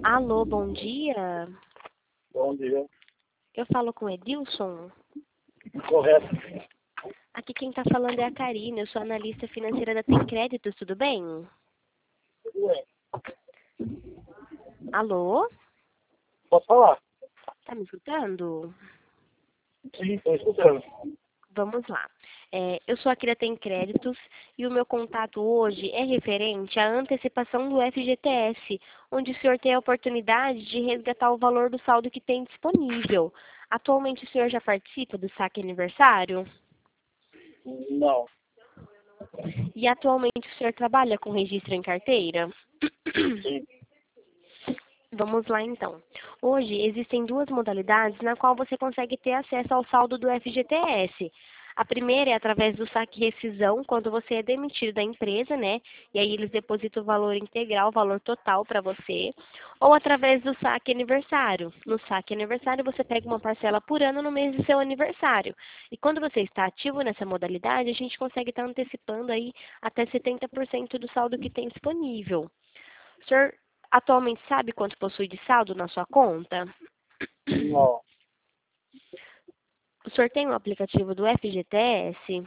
Alô, bom dia. Bom dia. Eu falo com Edilson. Correto. Aqui quem está falando é a Karina. Eu sou analista financeira da Tem Créditos, tudo bem? Tudo bem. Alô? Posso falar? Tá me escutando? Sim, estou escutando. Vamos lá. Eu sou aqui da Tem Créditos e o meu contato hoje é referente à antecipação do FGTS, onde o senhor tem a oportunidade de resgatar o valor do saldo que tem disponível. Atualmente o senhor já participa do saque aniversário? Não. E atualmente o senhor trabalha com registro em carteira? Sim. Vamos lá então. Hoje existem duas modalidades na qual você consegue ter acesso ao saldo do FGTS. A primeira é através do saque rescisão, quando você é demitido da empresa, né? E aí eles depositam o valor integral, o valor total para você. Ou através do saque aniversário. No saque aniversário você pega uma parcela por ano no mês do seu aniversário. E quando você está ativo nessa modalidade, a gente consegue estar antecipando aí até 70% do saldo que tem disponível. O senhor atualmente sabe quanto possui de saldo na sua conta? Não. O senhor tem o aplicativo do FGTS? Sim.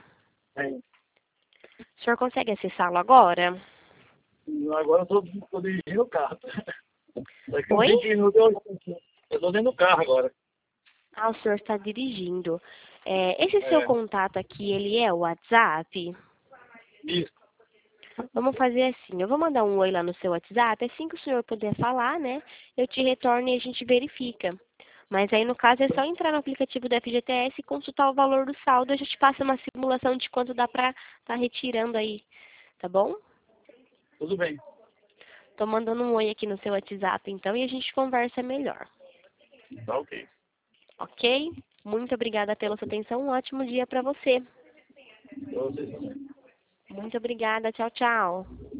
O senhor consegue acessá-lo agora? Agora eu estou dirigindo o carro. Daqui uns Oi? 20 minutos eu estou dentro do carro agora. Ah, o senhor está dirigindo. Esse seu É. contato aqui, ele é o WhatsApp? Isso. Vamos fazer assim, eu vou mandar um oi lá no seu WhatsApp, assim que o senhor puder falar, né? Eu te retorno e a gente verifica. Mas aí, no caso, é só entrar no aplicativo do FGTS e consultar o valor do saldo. A gente passa uma simulação de quanto dá pra estar retirando aí, tá bom? Tudo bem. Tô mandando um oi aqui no seu WhatsApp, então, e a gente conversa melhor, Tá ok. ok? Muito obrigada pela sua atenção. Um ótimo dia para você. Pra vocês também. Muito obrigada. Tchau, tchau.